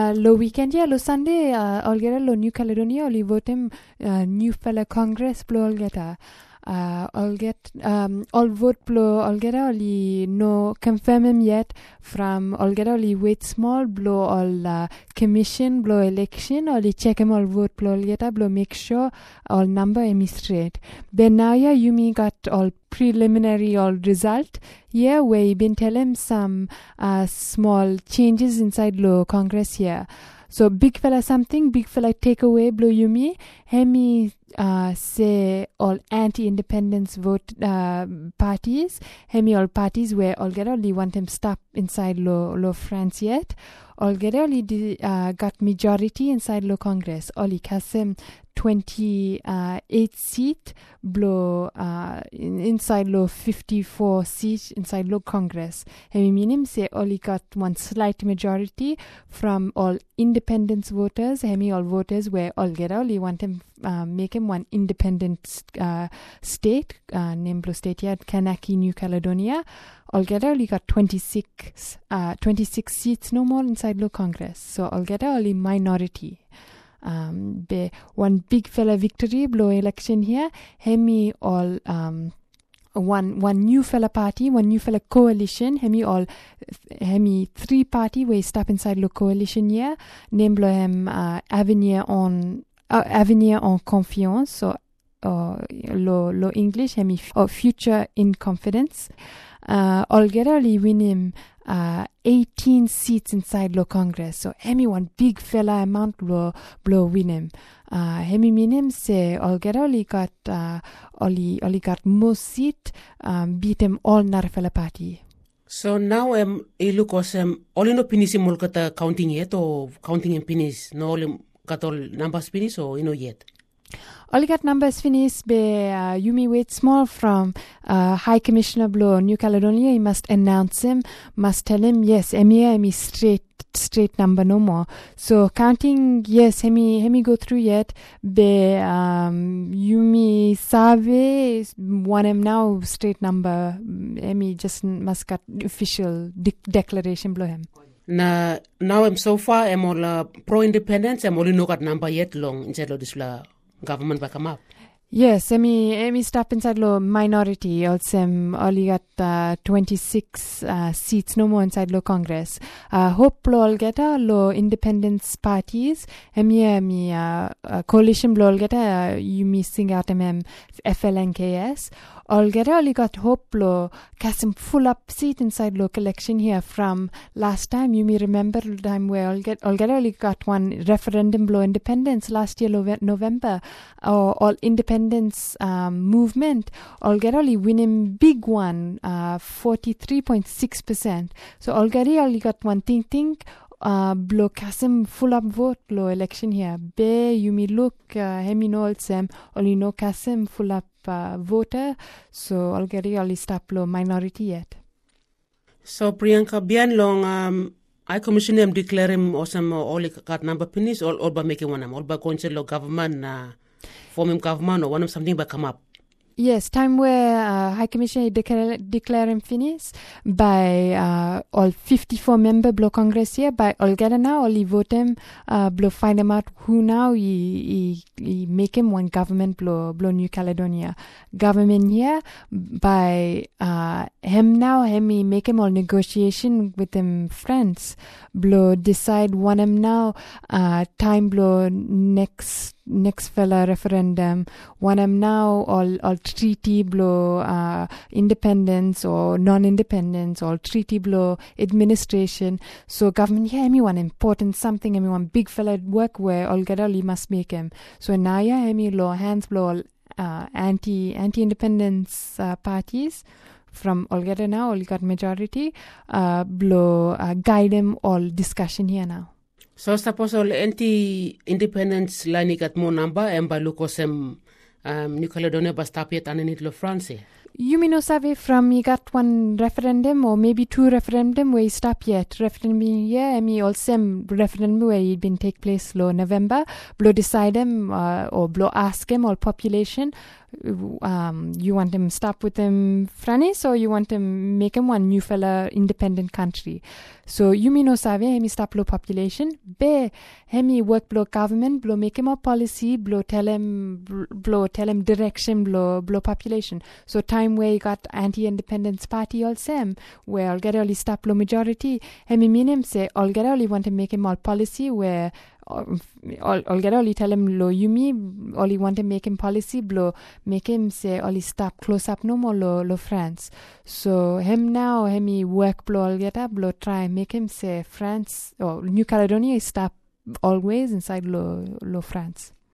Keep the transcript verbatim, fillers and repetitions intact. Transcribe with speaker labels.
Speaker 1: uh, lo weekend yeah lo Sunday uh, algera lo New Caledonia oli votem uh, new fella Congress blo algeta uh, I'll get um I'll vote blo algera oli no confirm him yet from algera oli wait small blo all uh, commission blo election oli check him all vote blo algeta blo make sure all number him straight then now yeah you me got all preliminary all result yeah where you been tell him some uh, small changes inside lo Congress here. So big fella something, big fella take away blow you me. Hemi uh, say all anti-independence vote uh, parties. Hemi all parties where all get only want him stop inside lo lo France yet. All get only uh, got majority inside lo Congress. Only Kasim twenty-eight seat blow uh, in, inside lo fifty-four seat inside lo Congress. Hemi meaning say only got one slight majority from all independence voters. Hemi all voters where all get only want him uh, make him one independent uh, state uh, named blow state yet Kanaki New Caledonia. Altogether only got twenty-six uh, twenty-six seats no more inside lo Congress. So altogether only minority. Um, be one big fella victory blow election here. Hemi all um one one new fella party, one new fella coalition. Hemi all hemi three party where stop inside lo coalition here. Name blow him uh, Avenir en uh, Avenir en Confiance. So uh, lo lo English hemi or Future in Confidence. Uh, altogether win him uh, eighteen seats inside lo Congress. So hemi one big fella amount blow blow win him. Uh, hemi mean him say altogether only got uh, only only got most seat um, beat him all nar fella party.
Speaker 2: So now um ilu kosem all no pinisi mul kata counting yet or counting in pinis no all got all numbers pinis or you know yet.
Speaker 1: All got numbers finished be uh, Yumi wait small from uh, High Commissioner Blow New Caledonia. He must announce him, must tell him yes, emi emi straight straight number no more. So counting yes, hemi hemi go through yet. Be um, Yumi Save one him now straight number. Emi just must got official de- declaration blow him.
Speaker 2: Na now I'm so far I'm all uh, pro independence. I'm only no got number yet long inside of this la. Government back come up.
Speaker 1: Yes, emi emi stop inside lo minority. Also, um, only got uh, twenty-six uh, seats no more inside lo Congress. Uh, hope lo all get a lo independence parties. Emi emi uh, uh, coalition lo all get a uh, you missing out em F L N K S. All get only got hope lo Kasim full up seat inside local election here from last time. You may remember the time where all get all get only got one referendum blow independence last year lo- November or all independence um, movement. All get only winning big one uh, forty-three point six percent. So all get only got one thing thing. Uh, blow Kasim full up vote lo election here. Be you may look uh, hemi no sem only no Kasim full up uh, voter. So already only stop lo minority yet.
Speaker 2: So Priyanka bian long um I commission him declare him awesome all got number pinis all all by making one all by going to lo government uh, forming government or one of something by come up.
Speaker 1: Yes, time where uh, High Commissioner declare, declare him finished by uh, all fifty-four member blow Congress here by all gather now all he vote him uh, blow find him out who now he, he, he make him one government blow blow New Caledonia government here by uh, him now him he make him all negotiation with him friends blow decide one him now uh, time blow next next fella referendum one am now all all treaty blow uh, independence or non-independence or treaty blow administration. So government yeah me one important something I mean one big fella work where all get all he must make him. So now yeah me law hands blow all uh, anti anti independence uh, parties from altogether now all got majority uh, blow uh, guide them all discussion here now.
Speaker 2: So suppose all anti-independence line got more number and by look sem um, New Caledonia but stop yet and in it France.
Speaker 1: You may not save from you got one referendum or maybe two referendum where you stop yet. Referendum yeah, me also referendum where it been take place lo November. Blow decide them uh, or blow ask them all population. Um, you want them stop with them France or you want them make them one new fella independent country. So you may not save hemi stop low population. B hemi work blow government blow make him a policy blow tell him blow tell him direction blow blow population. So time where you got anti-independence party also where I'll get only stop low majority. Hemi mean him say I'll get only want to make him all policy where I'll get only tell him lo you me only want to make him policy blow make him say only stop close up no more lo lo France. So him now hemi work blow I'll get up blow try make him say France or New Caledonia stop always inside lo lo France.